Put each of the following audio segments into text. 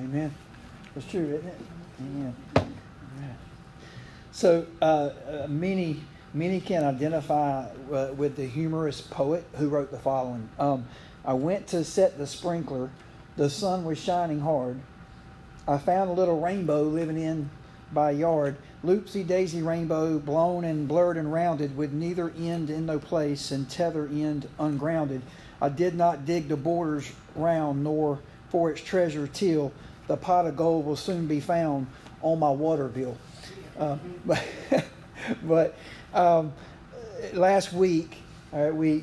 Amen. It's true, isn't it? Amen. Amen. So many can identify with the humorous poet who wrote the following. I went to set the sprinkler. The sun was shining hard. I found a little rainbow living in by yard. Loopsy daisy rainbow, blown and blurred and rounded, with neither end in no place and tether end ungrounded. I did not dig the borders round, nor for its treasure till the pot of gold will soon be found on my water bill. But last week we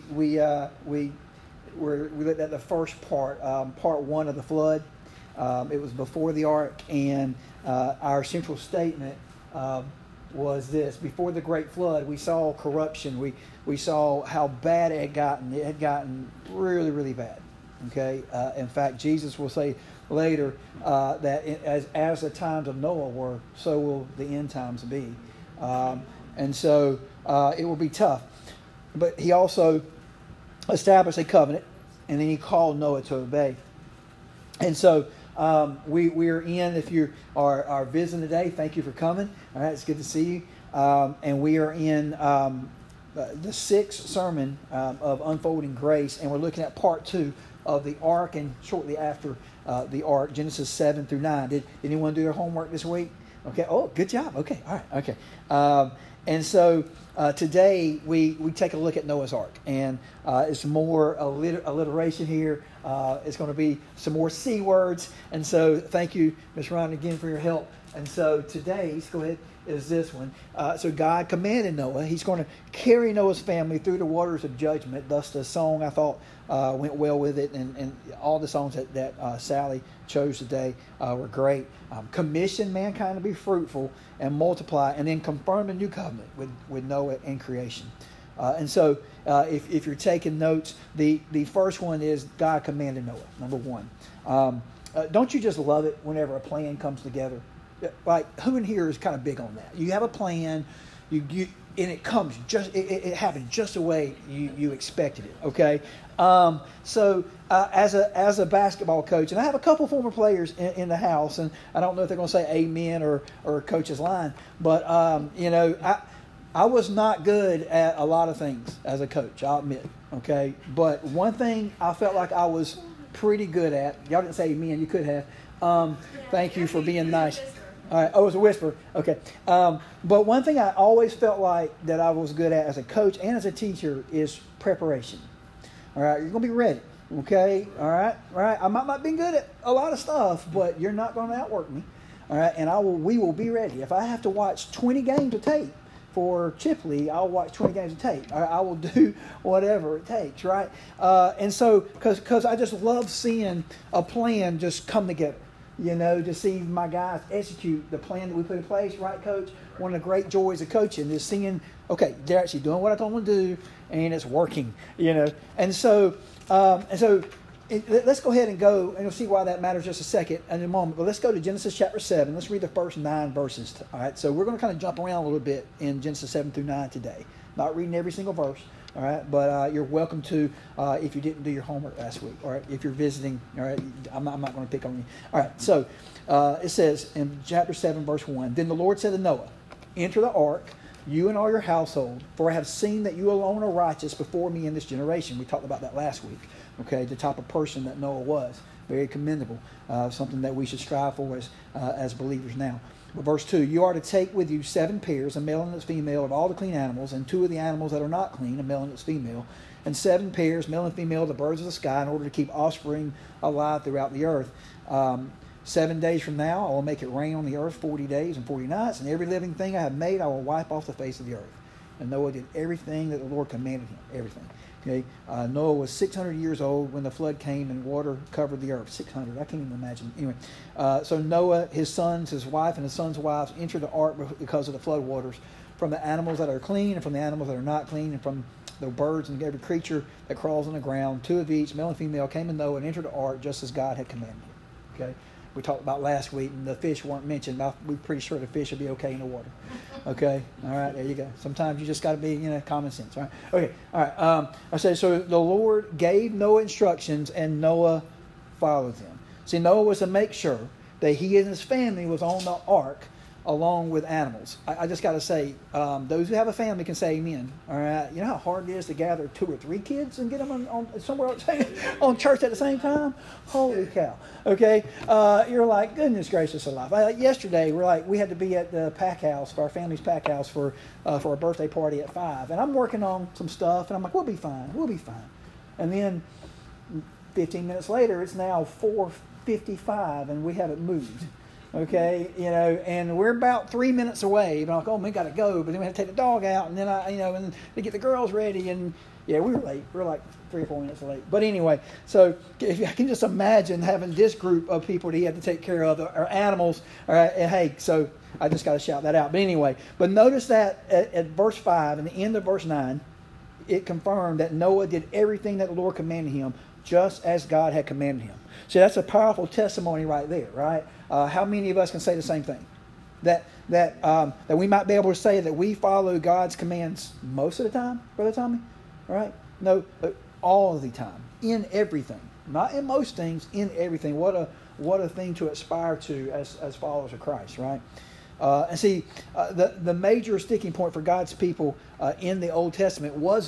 looked at the first part one of the flood. It was before the ark, and our central statement was this: before the great flood, we saw corruption. We saw how bad it had gotten. It had gotten really, really bad. Okay. In fact, Jesus will say later that as the times of Noah were, so will the end times be. And so it will be tough. But he also established a covenant, and then he called Noah to obey. And so we are in, if you are visiting today, thank you for coming. All right, it's good to see you. And we are in the sixth sermon of Unfolding Grace, and we're looking at part 2 of the ark, and shortly after the ark, Genesis 7 through 9. Did anyone do their homework this week? Okay. Oh, good job. Okay. All right. Okay. And so today we take a look at Noah's Ark, and it's more alliteration here. It's going to be some more C words, and so thank you, Ms. Ryan, again for your help. And so today's, go ahead, is this one. So God commanded Noah. He's going to carry Noah's family through the waters of judgment. Thus the song, I thought, went well with it, and all the songs that Sally chose today were great. Commission mankind to be fruitful and multiply, and then confirm a new covenant with Noah and creation. And so if you're taking notes, the first one is God commanded Noah, number 1. Don't you just love it whenever a plan comes together? Like, who in here is kind of big on that? You have a plan, and it comes it happens just the way you expected it. Okay, so as a basketball coach, and I have a couple former players in the house, and I don't know if they're going to say amen or coach's line, but I was not good at a lot of things as a coach, I'll admit. Okay, but one thing I felt like I was pretty good at. Y'all didn't say amen. You could have. Thank you for being nice. All right. Oh, it was a whisper. Okay. But one thing I always felt like that I was good at as a coach and as a teacher is preparation. All right. You're going to be ready. Okay. All right. All right. I might not be good at a lot of stuff, but you're not going to outwork me. All right. And we will be ready. If I have to watch 20 games of tape for Chipley, I'll watch 20 games of tape. I will do whatever it takes. Right. And so, because I just love seeing a plan just come together. To see my guys execute the plan that we put in place, right, Coach? One of the great joys of coaching is seeing, okay, they're actually doing what I told them to do, and it's working, And so, let's go ahead and go, and you'll see why that matters just a second in a moment. But let's go to Genesis chapter 7. Let's read the first 9 verses. All right, so we're going to kind of jump around a little bit in Genesis 7 through 9 today. Not reading every single verse. All right, but you're welcome to if you didn't do your homework last week. All right, if you're visiting. All right, I'm not going to pick on you. All right, so it says in chapter 7, verse 1, Then the Lord said to Noah, Enter the ark, you and all your household, for I have seen that you alone are righteous before me in this generation. We talked about that last week. Okay, the type of person that Noah was, very commendable, something that we should strive for as believers now. But verse 2, you are to take with you 7 pairs, a male and its female, of all the clean animals, and 2 of the animals that are not clean, a male and its female, and 7 pairs, male and female, of the birds of the sky, in order to keep offspring alive throughout the earth. 7 days from now, I will make it rain on the earth 40 days and 40 nights, and every living thing I have made I will wipe off the face of the earth. And Noah did everything that the Lord commanded him, everything. Okay, Noah was 600 years old when the flood came and water covered the earth. 600, I can't even imagine. Anyway, so Noah, his sons, his wife, and his sons' wives entered the ark because of the flood waters, from the animals that are clean and from the animals that are not clean, and from the birds and every creature that crawls on the ground. 2 of each, male and female, came in Noah and entered the ark just as God had commanded him. Okay, we talked about last week, and the fish weren't mentioned. We're pretty sure the fish will be okay in the water. Okay, all right, there you go. Sometimes you just got to be, common sense. All right, okay, all right. I said, so the Lord gave Noah instructions, and Noah followed them. See, Noah was to make sure that he and his family was on the ark along with animals. I just got to say, those who have a family can say amen. All right, you know how hard it is to gather 2 or 3 kids and get them on somewhere else on church at the same time. Holy cow! Okay, you're like, goodness gracious alive. Yesterday, we had to be at the pack house, for our family's pack house, for a birthday party at 5, and I'm working on some stuff, and I'm like, we'll be fine, and then 15 minutes later, it's now 4:55, and we haven't moved. Okay, and we're about 3 minutes away. And I'm like, oh, we got to go, but then we have to take the dog out, and then and to get the girls ready, and yeah, we were late. We were like 3 or 4 minutes late. But anyway, so if I can just imagine having this group of people that he had to take care of, or animals. All right, and hey, so I just got to shout that out. But anyway, but notice that at verse 5 and the end of verse 9, it confirmed that Noah did everything that the Lord commanded him, just as God had commanded him. So that's a powerful testimony right there, right? How many of us can say the same thing? That we might be able to say that we follow God's commands most of the time, Brother Tommy? All right? No, all of the time. In everything. Not in most things, in everything. What a thing to aspire to as followers of Christ, right? And see, the major sticking point for God's people in the Old Testament was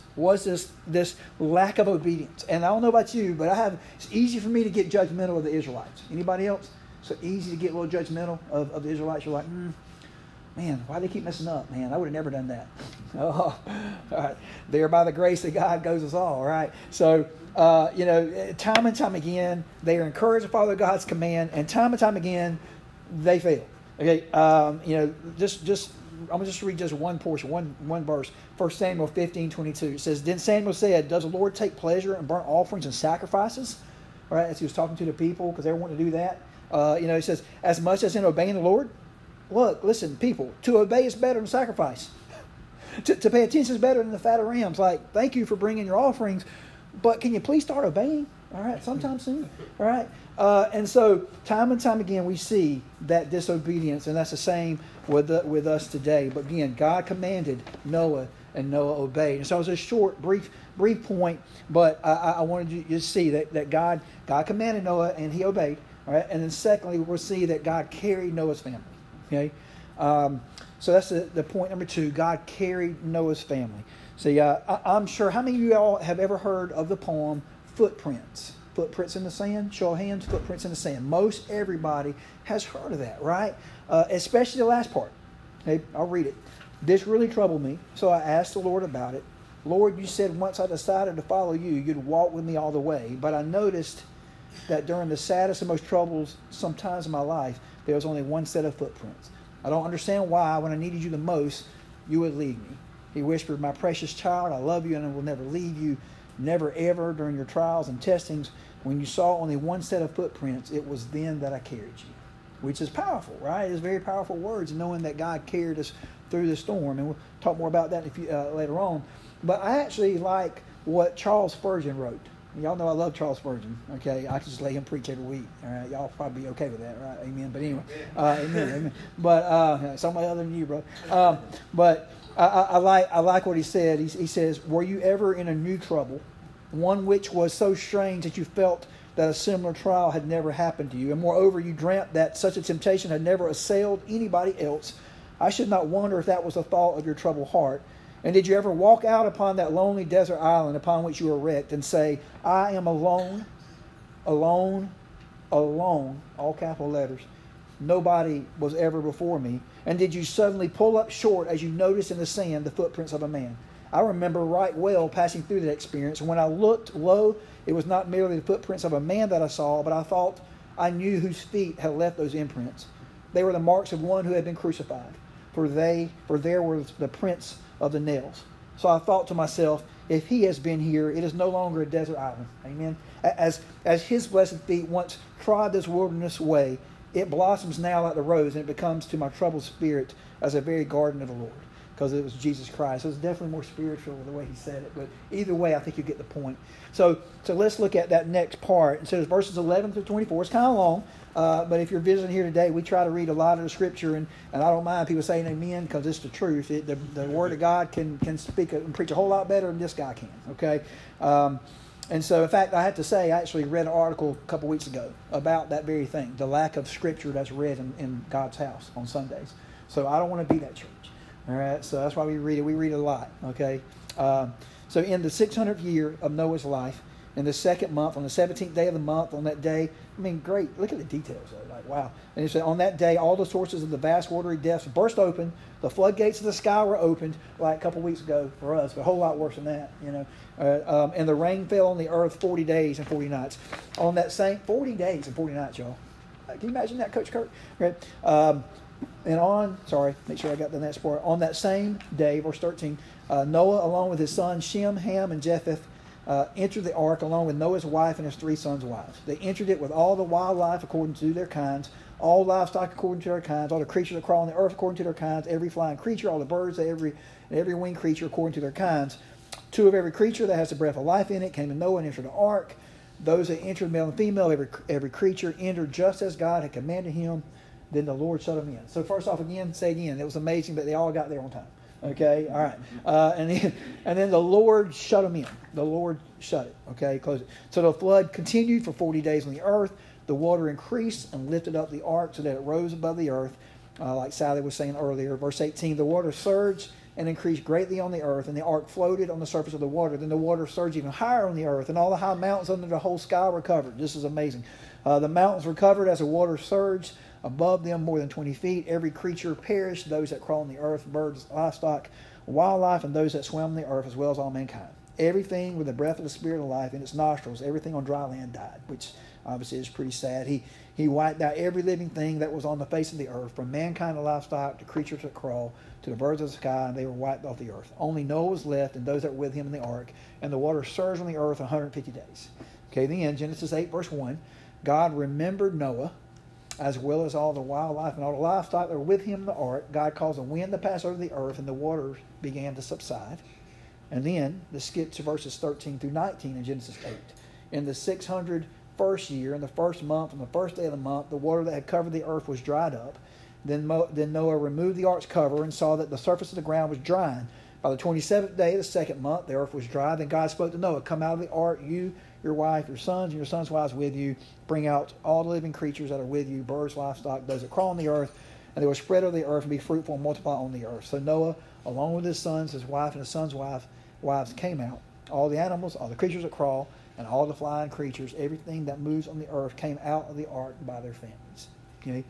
this lack of obedience. And I don't know about you, but it's easy for me to get judgmental of the Israelites. Anybody else? So easy to get a little judgmental of the Israelites. You're like, man, why do they keep messing up? Man, I would have never done that. Oh, all right. There by the grace of God goes us all right? So, time and time again, they are encouraged to follow God's command, and time again, they fail. Okay, I'm going to just read just one portion, one verse. 1 Samuel 15:22. It says, Then Samuel said, Does the Lord take pleasure in burnt offerings and sacrifices? All right, as he was talking to the people, because they were wanting to do that. He says, as much as in obeying the Lord. Look, listen, people, to obey is better than sacrifice. to pay attention is better than the fat of rams. Like, thank you for bringing your offerings, but can you please start obeying? All right, sometime soon. All right. And so time and time again we see that disobedience, and that's the same with us today. But again, God commanded Noah, and Noah obeyed. And so it was a short, brief point, but I wanted you to see that God commanded Noah, and he obeyed. All right. And then secondly, we'll see that God carried Noah's family. Okay. So that's the point number 2. God carried Noah's family. See, I'm sure, how many of you all have ever heard of the poem Footprints? Footprints in the sand? Show of hands, footprints in the sand. Most everybody has heard of that, right? Especially the last part. Okay, I'll read it. This really troubled me, so I asked the Lord about it. Lord, you said once I decided to follow you, you'd walk with me all the way. But I noticed that during the saddest and most troublesome times of my life, there was only one set of footprints. I don't understand why, when I needed you the most, you would leave me. He whispered, my precious child, I love you and I will never leave you. Never ever during your trials and testings, when you saw only one set of footprints, it was then that I carried you. Which is powerful, right? It's very powerful words, knowing that God carried us through the storm. And we'll talk more about that later on. But I actually like what Charles Spurgeon wrote. Y'all know I love Charles Spurgeon. Okay, I can just let him preach every week. All right, y'all probably be okay with that, right? Amen. But anyway, amen. But somebody other than you, bro. But I like what he said. He says, "Were you ever in a new trouble, one which was so strange that you felt that a similar trial had never happened to you, and moreover you dreamt that such a temptation had never assailed anybody else? I should not wonder if that was the thought of your troubled heart. And did you ever walk out upon that lonely desert island upon which you were wrecked and say, I am alone, alone, alone, all capital letters. Nobody was ever before me. And did you suddenly pull up short as you noticed in the sand the footprints of a man? I remember right well passing through that experience. And when I looked, lo, it was not merely the footprints of a man that I saw, but I thought I knew whose feet had left those imprints. They were the marks of one who had been crucified, for there were the prints of the nails. So I thought to myself, if he has been here, it is no longer a desert island. Amen. As his blessed feet once trod this wilderness way, it blossoms now like the rose, and it becomes to my troubled spirit as a very garden of the Lord, because it was Jesus Christ. So it's definitely more spiritual the way he said it. But either way, I think you get the point. So let's look at that next part. And so it's verses 11 through 24. It's kind of long. But if you're visiting here today, we try to read a lot of the scripture, and I don't mind people saying amen, because it's the truth. The word of God can speak and preach a whole lot better than this guy can. Okay, And so, in fact, I have to say, I actually read an article a couple weeks ago about that very thing, the lack of scripture that's read in God's house on Sundays. So I don't want to be that church. All right, so that's why we read it. We read it a lot, okay? So in the 600th year of Noah's life, in the second month, on the 17th day of the month, on that day, I mean, great. Look at the details, though. Like, wow. And it said, on that day, all the sources of the vast watery depths burst open. The floodgates of the sky were opened, like a couple weeks ago for us, but a whole lot worse than that, you know. And the rain fell on the earth 40 days and 40 nights. On that same 40 days and 40 nights, y'all. Can you imagine that, Coach Kirk? Right. Make sure I got the next part. On that same day, verse 13, Noah, along with his sons Shem, Ham, and Japheth, entered the ark along with Noah's wife and his 3 sons' wives. They entered it with all the wildlife according to their kinds, all livestock according to their kinds, all the creatures that crawl on the earth according to their kinds, every flying creature, all the birds, every winged creature according to their kinds. 2 of every creature that has the breath of life in it came to Noah and entered the ark. Those that entered, male and female, every creature entered just as God had commanded him. Then the Lord shut them in. So first off, say again, it was amazing that they all got there on time. Okay, all right. And then the Lord shut them in. The Lord shut it. Okay, close it. So the flood continued for 40 days on the earth. The water increased and lifted up the ark so that it rose above the earth. Like Sally was saying earlier, verse 18, the water surged and increased greatly on the earth, and the ark floated on the surface of the water. Then the water surged even higher on the earth, and all the high mountains under the whole sky were covered. This is amazing. The mountains were covered as the water surged above them more than 20 feet. Every creature perished, those that crawl on the earth, birds, livestock, wildlife, and those that swim on the earth, as well as all mankind. Everything with the breath of the Spirit of life in its nostrils, everything on dry land died, which obviously is pretty sad. He wiped out every living thing that was on the face of the earth, from mankind to livestock to creatures that crawl to the birds of the sky, and they were wiped off the earth. Only Noah was left and those that were with him in the ark, and the water surged on the earth 150 days. Okay, then Genesis 8, verse 1, God remembered Noah, as well as all the wildlife and all the livestock that were with him in the ark. God caused a wind to pass over the earth, and the waters began to subside. And then, let's skip to verses 13 through 19 in Genesis 8. In the 601st year, in the first month, on the first day of the month, the water that had covered the earth was dried up. Then Noah removed the ark's cover and saw that the surface of the ground was drying. By the 27th day of the second month, the earth was dry. Then God spoke to Noah, come out of the ark, you, your wife, your sons, and your sons' wives with you. Bring out all the living creatures that are with you, birds, livestock, those that crawl on the earth, and they will spread over the earth and be fruitful and multiply on the earth. So Noah, along with his sons, his wife, and his sons' wives came out. All the animals, all the creatures that crawl, and all the flying creatures, everything that moves on the earth came out of the ark by their families. Okay?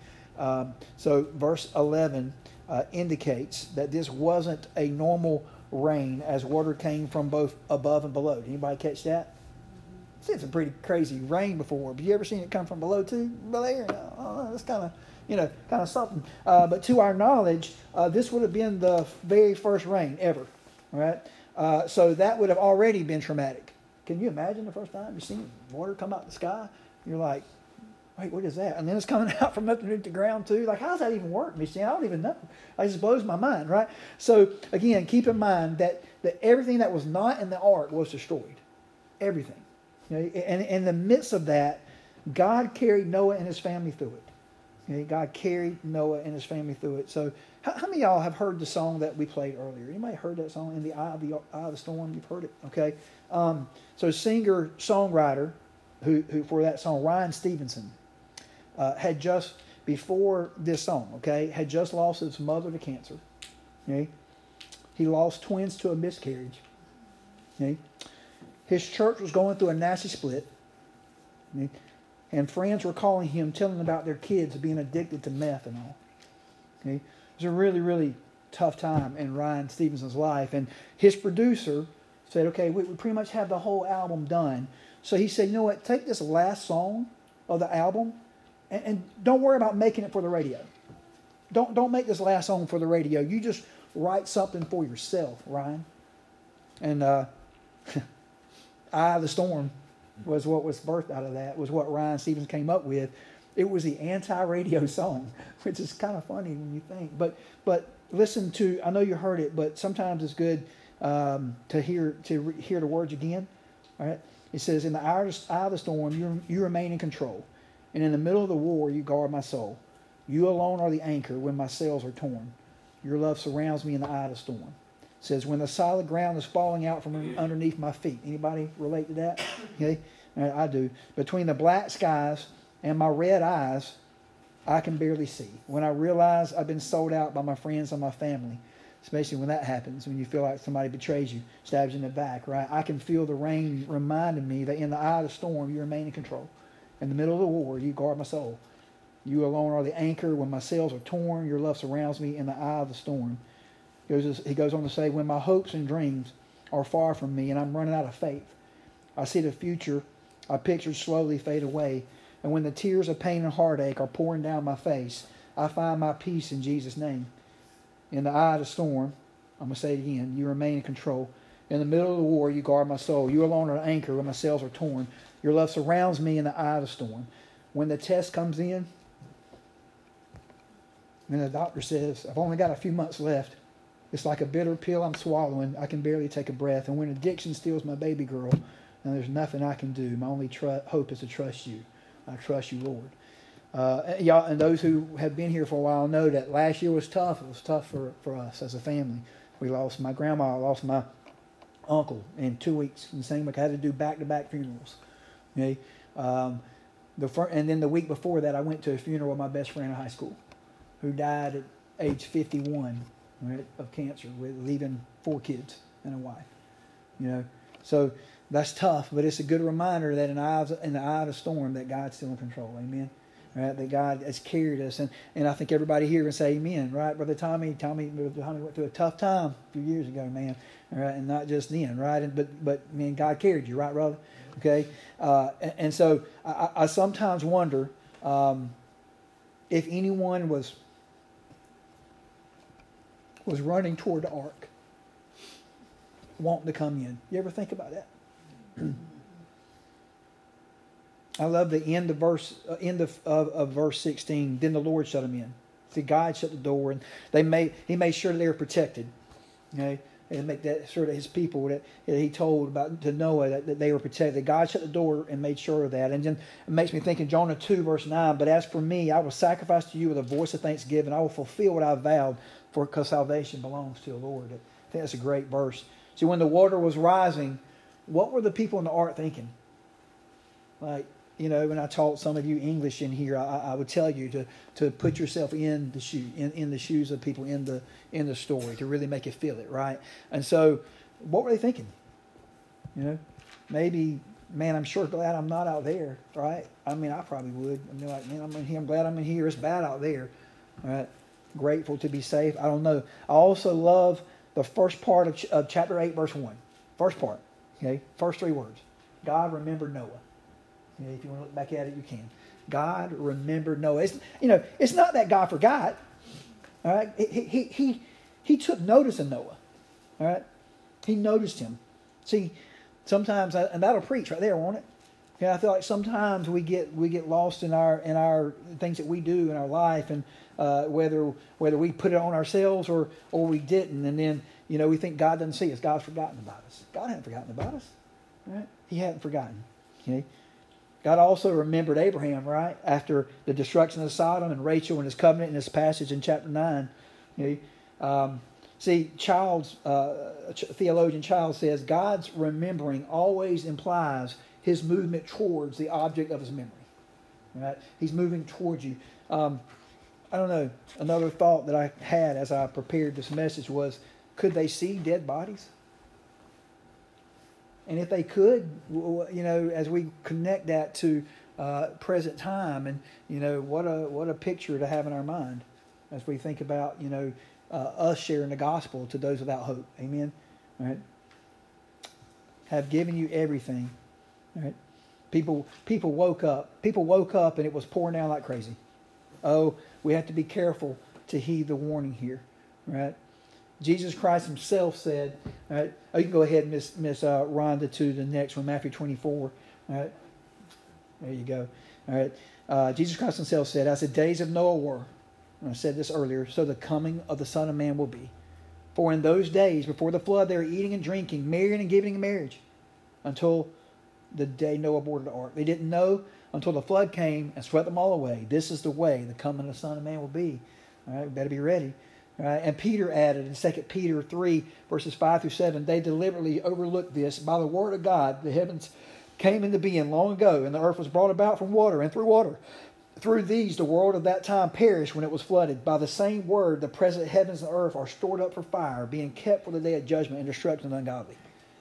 So verse 11 indicates that this wasn't a normal rain, as water came from both above and below. Did anybody catch that? I've seen some pretty crazy rain before. Have you ever seen it come from below too? There, that's kind of something. But to our knowledge, this would have been the very first rain ever. All right. So that would have already been traumatic. Can you imagine the first time you've seen water come out of the sky? You're like, wait, what is that? And then it's coming out from underneath the ground too. Like, how does that even work? I don't even know. It just blows my mind, right? So again, keep in mind that everything that was not in the ark was destroyed. Everything. You know, and in the midst of that, God carried Noah and his family through it. Okay? God carried Noah and his family through it. So how many of y'all have heard the song that we played earlier? Anybody heard that song, In the Eye of the Storm? You've heard it? Okay. So singer-songwriter who for that song, Ryan Stevenson, had just, before this song, okay, had just lost his mother to cancer. Okay? He lost twins to a miscarriage. Okay? His church was going through a nasty split. Okay? And friends were calling him, telling him about their kids being addicted to meth and all. Okay? It was a really, really tough time in Ryan Stevenson's life. And his producer said, okay, we pretty much have the whole album done. So he said, you know what, take this last song of the album and don't worry about making it for the radio. Don't make this last song for the radio. You just write something for yourself, Ryan. And Eye of the Storm was what was birthed out of that, was what Ryan Stevens came up with. It was the anti-radio song, which is kind of funny when you think. But listen to, I know you heard it, but sometimes it's good to hear the words again. All right. It says, in the eye of the storm, you remain in control. And in the middle of the war, you guard my soul. You alone are the anchor when my sails are torn. Your love surrounds me in the eye of the storm. says, when the solid ground is falling out from underneath my feet. Anybody relate to that? Okay, I do. Between the black skies and my red eyes, I can barely see. When I realize I've been sold out by my friends and my family, especially when that happens, when you feel like somebody betrays you, stabs you in the back, right? I can feel the rain reminding me that in the eye of the storm, you remain in control. In the middle of the war, you guard my soul. You alone are the anchor. When my sails are torn, your love surrounds me in the eye of the storm. He goes on to say, when my hopes and dreams are far from me and I'm running out of faith, I see the future I pictured slowly fade away. And when the tears of pain and heartache are pouring down my face, I find my peace in Jesus' name. In the eye of the storm, I'm going to say it again, you remain in control. In the middle of the war, you guard my soul. You alone are the anchor when my sails are torn. Your love surrounds me in the eye of the storm. When the test comes in, and the doctor says, I've only got a few months left. It's like a bitter pill I'm swallowing. I can barely take a breath. And when addiction steals my baby girl, and there's nothing I can do, my only hope is to trust you. I trust you, Lord. Y'all, and those who have been here for a while know that last year was tough. It was tough for us as a family. We lost my grandma. I lost my uncle in 2 weeks. In the same week, I had to do back-to-back funerals. Okay? And then the week before that, I went to a funeral of my best friend in high school, who died at age 51, right, of cancer, leaving 4 kids and a wife. You know, so that's tough, but it's a good reminder that in the eye of the storm, that God's still in control. Amen. Right, that God has carried us, and I think everybody here can say amen. Right, Brother Tommy went through a tough time a few years ago, man. All right, and not just then, right? But man, God carried you, right, brother? Okay, and so I sometimes wonder if anyone was running toward the ark, wanting to come in. You ever think about that? I love the end of verse 16. Then the Lord shut them in. See, God shut the door, and He made sure they were protected. Okay, and make that sure that His people that He told about to Noah that they were protected. God shut the door and made sure of that. And then it makes me think in Jonah 2 verse 9. But as for me, I will sacrifice to you with a voice of thanksgiving. I will fulfill what I vowed, because salvation belongs to the Lord. I think that's a great verse. See, when the water was rising, what were the people in the ark thinking? Like, you know, when I taught some of you English in here, I would tell you to put yourself in the shoes of people in the story, to really make you feel it, right? And so, what were they thinking? You know, maybe, man, I'm sure glad I'm not out there, right? I mean, I probably would. I mean, like, man, I'm in here. I'm glad I'm in here. It's bad out there, right? Grateful to be safe. I don't know. I also love the first part of chapter 8, verse 1. First part, okay? First 3 words. God remembered Noah. You know, if you want to look back at it, you can. God remembered Noah. It's not that God forgot. All right, he took notice of Noah. All right, He noticed him. See, sometimes, and that'll preach right there, won't it? Okay, I feel like sometimes we get lost in our things that we do in our life, and whether we put it on ourselves or we didn't, and then we think God doesn't see us. God's forgotten about us. God hadn't forgotten about us. Right? He hadn't forgotten. Okay. God also remembered Abraham, right? After the destruction of Sodom, and Rachel and his covenant in this passage in chapter 9. See, theologian Childs says, God's remembering always implies His movement towards the object of His memory. Right? He's moving towards you. I don't know. Another thought that I had as I prepared this message was, could they see dead bodies? And if they could, as we connect that to present time, and what a picture to have in our mind as we think about us sharing the gospel to those without hope. Amen. All right. Have given you everything. All right. People woke up. People woke up and it was pouring down like crazy. Oh, we have to be careful to heed the warning here. Right. Jesus Christ Himself said, all right, you can go ahead, Miss Rhonda, to the next one, Matthew 24. All right, there you go. All right, Jesus Christ Himself said, as the days of Noah were, and I said this earlier, so the coming of the Son of Man will be. For in those days before the flood, they were eating and drinking, marrying and giving in marriage, until the day Noah boarded the ark. They didn't know until the flood came and swept them all away. This is the way the coming of the Son of Man will be. All right, we better be ready. Right? And Peter added in 2 Peter 3, verses 5 through 7, they deliberately overlooked this. By the word of God, the heavens came into being long ago, and the earth was brought about from water and through water. Through these, the world of that time perished when it was flooded. By the same word, the present heavens and earth are stored up for fire, being kept for the day of judgment and destruction of the ungodly.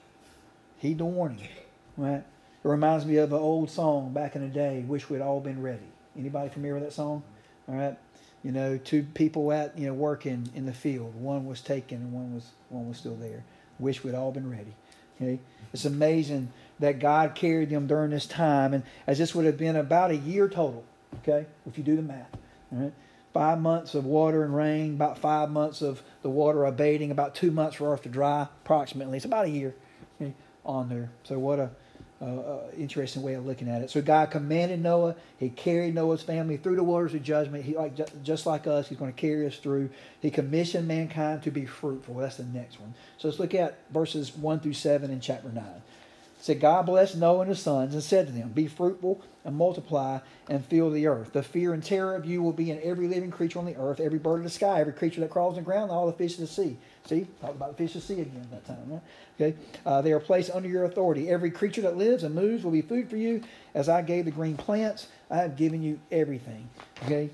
Heed the warning. Right? It reminds me of an old song back in the day, Wish We'd All Been Ready. Anybody familiar with that song? All right. You know, two people at working in the field. One was taken and one was still there. Wish we'd all been ready. Okay, it's amazing that God carried them during this time, and as this would have been about a year total. Okay, if you do the math. All right, 5 months of water and rain, about 5 months of the water abating, about 2 months for earth to dry, approximately. It's about a year on there. So what a interesting way of looking at it. So God commanded Noah. He carried Noah's family through the waters of judgment. He, just like us, he's going to carry us through. He commissioned mankind to be fruitful. That's the next one. So let's look at verses 1 through 7 in chapter 9. It said, God blessed Noah and his sons and said to them, be fruitful and multiply and fill the earth. The fear and terror of you will be in every living creature on the earth, every bird of the sky, every creature that crawls on the ground, and all the fish of the sea. See, talk about the fish of the sea again at that time, right? Okay, they are placed under your authority. Every creature that lives and moves will be food for you. As I gave the green plants, I have given you everything. Okay.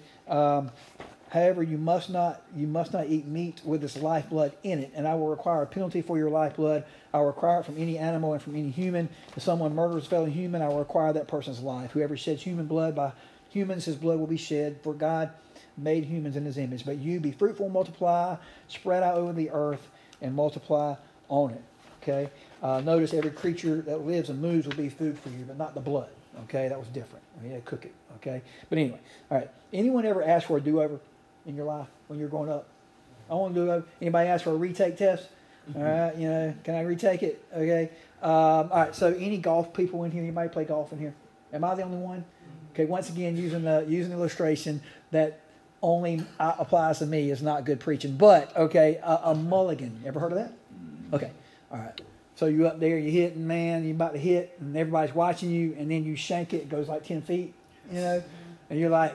However, you must not eat meat with its lifeblood in it, and I will require a penalty for your lifeblood. I will require it from any animal and from any human. If someone murders a fellow human, I will require that person's life. Whoever sheds human blood, by humans his blood will be shed, for God made humans in his image. But you be fruitful and multiply, spread out over the earth, and multiply on it. Okay. Notice every creature that lives and moves will be food for you, but not the blood. Okay, that was different. We had to cook it. Okay, but anyway, all right. Anyone ever ask for a do-over in your life when you're growing up? I want to do it. Anybody ask for a retake test? All right, can I retake it? Okay. All right. So, any golf people in here? Anybody play golf in here? Am I the only one? Okay. Once again, using the illustration that only applies to me is not good preaching. But okay, a mulligan. Ever heard of that? Okay. All right. So you up there, you're hitting, man. You're about to hit, and everybody's watching you, and then you shank it. It goes like 10 feet, and you're like,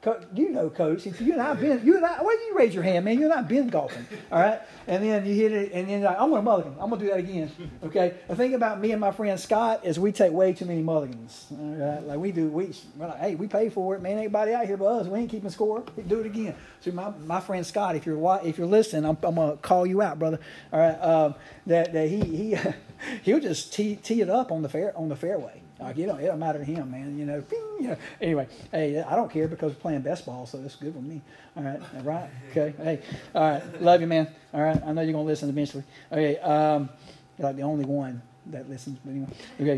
Coach, if you and I, why did you raise your hand, man? You and I been golfing, all right? And then you hit it, and then you're like, I'm going to mulligan. I'm going to do that again, okay? The thing about me and my friend Scott is we take way too many mulligans, all right? Like we're like, hey, we pay for it, man. Ain't nobody out here but us. We ain't keeping score. We do it again. So my friend Scott, if you're listening, I'm going to call you out, brother, all right? That he'll just tee it up on the fairway. Like, it don't matter to him, man. Anyway, hey, I don't care because we're playing best ball, so that's good with me. All right, okay, hey, all right, love you, man. All right, I know you're gonna listen eventually. Okay, you're like the only one that listens, but anyway.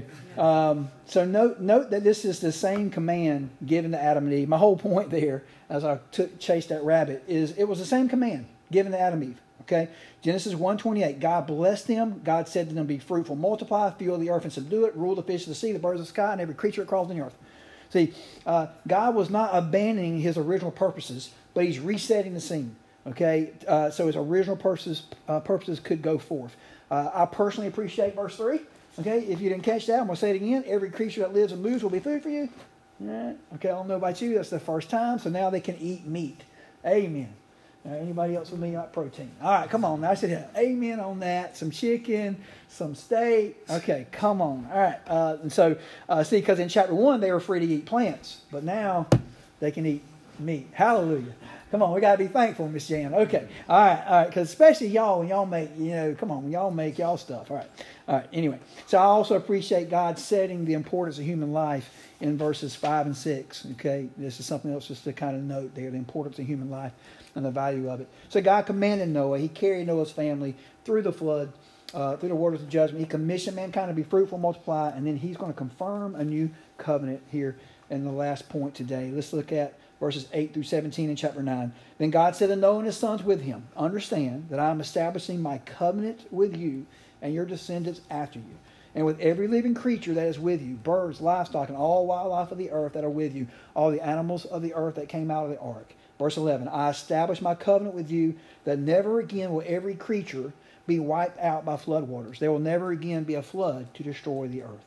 Okay, so note that this is the same command given to Adam and Eve. My whole point there, as I chased that rabbit, is it was the same command given to Adam and Eve. Okay, Genesis 1:28. God blessed them. God said to them, be fruitful, multiply, fill the earth and subdue it, rule the fish of the sea, the birds of the sky, and every creature that crawls on the earth. See, God was not abandoning his original purposes, but he's resetting the scene. Okay, so his original purposes could go forth. I personally appreciate verse 3. Okay, if you didn't catch that, I'm going to say it again. Every creature that lives and moves will be food for you. Right. Okay, I don't know about you. That's the first time, so now they can eat meat. Amen. Anybody else with me like protein? All right, come on. I said amen on that. Some chicken, some steak. Okay, come on. All right. And so, see, because in chapter 1, they were free to eat plants. But now they can eat meat. Hallelujah. Come on, we got to be thankful, Miss Jan. Okay. All right. Because especially y'all, when y'all make, come on, when y'all make y'all stuff. All right. Anyway, so I also appreciate God setting the importance of human life in verses 5 and 6. Okay. This is something else just to kind of note there, the importance of human life and the value of it. So God commanded Noah. He carried Noah's family through the flood, through the waters of judgment. He commissioned mankind to be fruitful, multiply, and then he's going to confirm a new covenant here in the last point today. Let's look at verses 8 through 17 in chapter 9. Then God said to Noah and his sons with him, understand that I am establishing my covenant with you and your descendants after you, and with every living creature that is with you, birds, livestock, and all wildlife of the earth that are with you, all the animals of the earth that came out of the ark. Verse 11, I establish my covenant with you that never again will every creature be wiped out by floodwaters. There will never again be a flood to destroy the earth.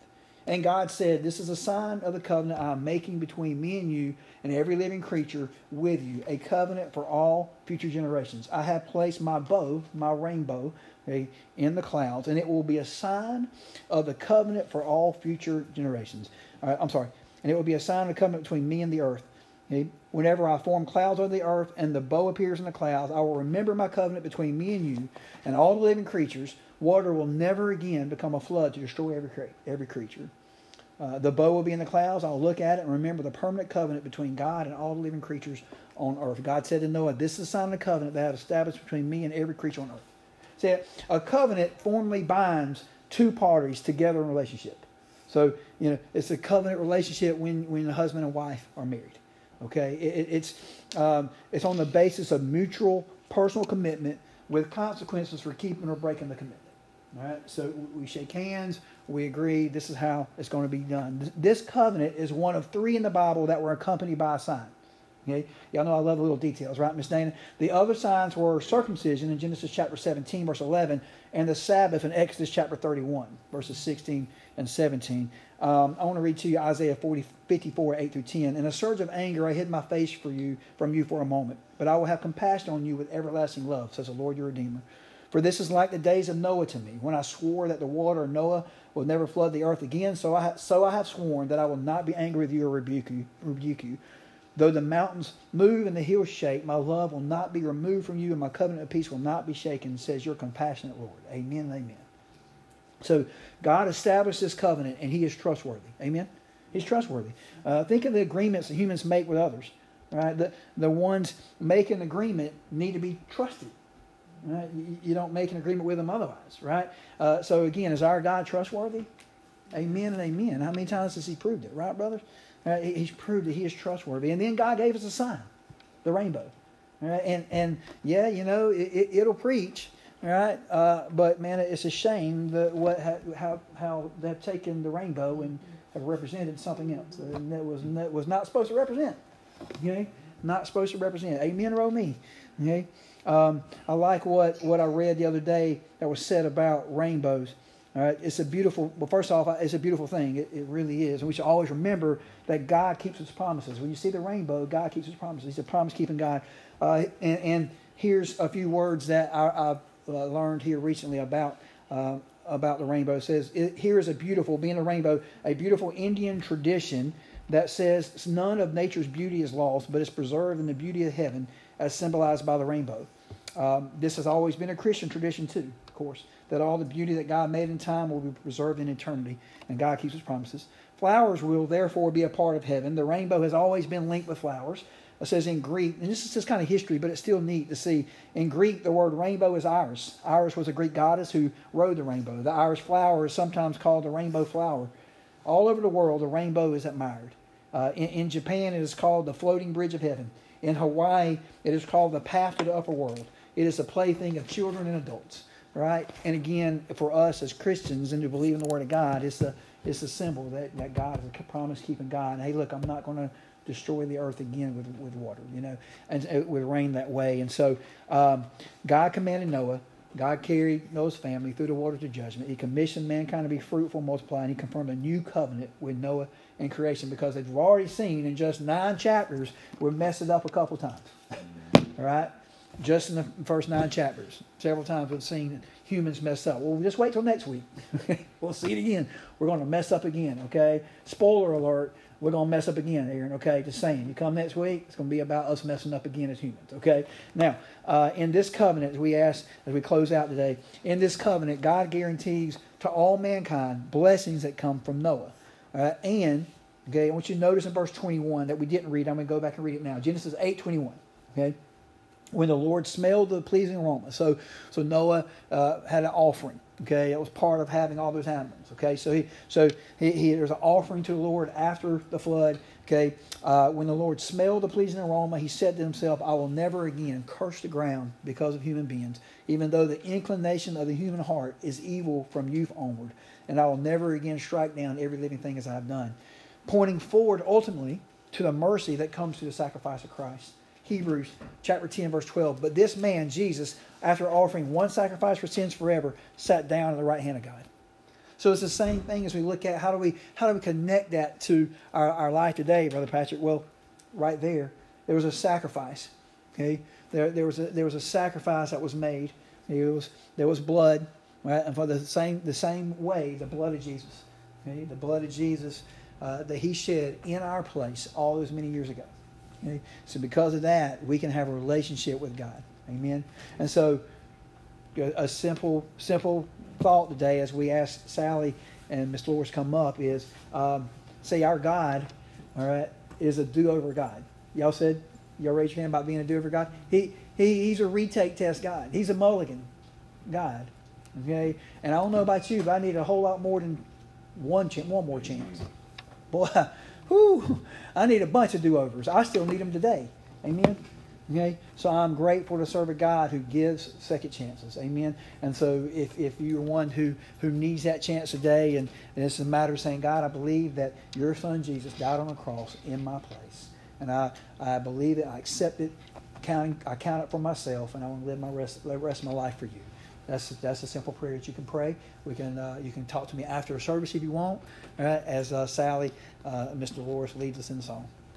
And God said, this is a sign of the covenant I am making between me and you and every living creature with you, a covenant for all future generations. I have placed my bow, my rainbow, okay, in the clouds, and it will be a sign of the covenant for all future generations. And it will be a sign of the covenant between me and the earth. Okay? Whenever I form clouds over the earth and the bow appears in the clouds, I will remember my covenant between me and you and all the living creatures. Water will never again become a flood to destroy every creature. The bow will be in the clouds. I'll look at it and remember the permanent covenant between God and all the living creatures on earth. God said to Noah, this is a sign of the covenant that I have established between me and every creature on earth. See, a covenant formally binds two parties together in relationship. So, it's a covenant relationship when the husband and wife are married. Okay, it's on the basis of mutual personal commitment with consequences for keeping or breaking the commitment. All right, so we shake hands, we agree, this is how it's going to be done. This covenant is one of three in the Bible that were accompanied by a sign. Okay, y'all know I love little details, right, Miss Dana? The other signs were circumcision in Genesis chapter 17, verse 11, and the Sabbath in Exodus chapter 31, verses 16 and 17. I want to read to you Isaiah 54, 8 through 10. In a surge of anger, I hid my face from you for a moment, but I will have compassion on you with everlasting love, says the Lord your Redeemer. For this is like the days of Noah to me, when I swore that the water of Noah will never flood the earth again. So I have sworn that I will not be angry with you or rebuke you. Though the mountains move and the hills shake, my love will not be removed from you, and my covenant of peace will not be shaken, says your compassionate Lord. Amen and amen. So God established this covenant, and He is trustworthy. Amen? He's trustworthy. Think of the agreements that humans make with others. Right? The ones making the agreement need to be trusted. Right? You don't make an agreement with them otherwise, right? So again, is our God trustworthy? Amen and amen. How many times has He proved it, right, brothers? He's proved that He is trustworthy. And then God gave us a sign, the rainbow. Right? And yeah, it'll preach, right? But man, it's a shame how they've taken the rainbow and have represented something else and that was not supposed to represent. Okay, not supposed to represent. Amen or oh me. Okay. I like what I read the other day that was said about rainbows. All right, it's a beautiful. Well, first off, it's a beautiful thing. It really is, and we should always remember that God keeps His promises. When you see the rainbow, God keeps His promises. He's a promise-keeping God. And here's a few words that I've learned here recently about the rainbow. It says, "Here is being a rainbow, a beautiful Indian tradition that says none of nature's beauty is lost, but is preserved in the beauty of heaven, as symbolized by the rainbow." This has always been a Christian tradition too, of course, that all the beauty that God made in time will be preserved in eternity, and God keeps His promises. Flowers will therefore be a part of heaven. The rainbow has always been linked with flowers. It says in Greek, and this is just kind of history, but it's still neat to see. In Greek, the word rainbow is Iris. Iris was a Greek goddess who rode the rainbow. The iris flower is sometimes called the rainbow flower. All over the world, the rainbow is admired. In Japan, it is called the floating bridge of heaven. In Hawaii, it is called the path to the upper world. It is a plaything of children and adults, right? And again, for us as Christians and to believe in the Word of God, it's a symbol that God is a promise-keeping God. And hey, look, I'm not going to destroy the earth again with water, and with rain that way. And so God commanded Noah. God carried Noah's family through the waters of judgment. He commissioned mankind to be fruitful, multiply, and He confirmed a new covenant with Noah and creation, because as we've already seen in just 9 chapters, we've messed it up a couple times. All right? Just in the first 9 chapters. Several times we've seen humans mess up. Well, just wait till next week. We'll see it again. We're going to mess up again, okay? Spoiler alert, we're going to mess up again, Aaron, okay? Just saying. You come next week, it's going to be about us messing up again as humans, okay? Now, in this covenant, as we close out today, in this covenant, God guarantees to all mankind blessings that come from Noah. And, okay, I want you to notice in verse 21 that we didn't read. I'm going to go back and read it now. Genesis 8:21, okay? When the Lord smelled the pleasing aroma. So Noah had an offering. Okay, it was part of having all those animals. Okay, so there's an offering to the Lord after the flood. Okay, when the Lord smelled the pleasing aroma, He said to Himself, "I will never again curse the ground because of human beings, even though the inclination of the human heart is evil from youth onward, and I will never again strike down every living thing as I have done," pointing forward ultimately to the mercy that comes through the sacrifice of Christ. Hebrews chapter 10, verse 12. But this man, Jesus, after offering one sacrifice for sins forever, sat down at the right hand of God. So it's the same thing as we look at how do we connect that to our life today, Brother Patrick? Well, right there was a sacrifice. Okay, there was a sacrifice that was made. There was blood, right? And for the same way, the blood of Jesus. Okay, the blood of Jesus that He shed in our place all those many years ago. Okay? So because of that, we can have a relationship with God. Amen. And so a simple thought today as we ask Sally and Mr. Loris come up is, say our God, all right, is a do-over God. Y'all raise your hand about being a do-over God? He's a retake test God. He's a mulligan God. Okay? And I don't know about you, but I need a whole lot more than one more chance. Boy, I need a bunch of do-overs. I still need them today. Amen? Okay, so I'm grateful to serve a God who gives second chances. Amen. And so if you're one who needs that chance today, and it's a matter of saying, God, I believe that your Son Jesus died on the cross in my place, and I believe it, I accept it, I count it for myself, and I want to live the rest of my life for you. That's a simple prayer that you can pray. You can talk to me after a service if you want, all right, as Sally, Mr. Loris leads us in the song.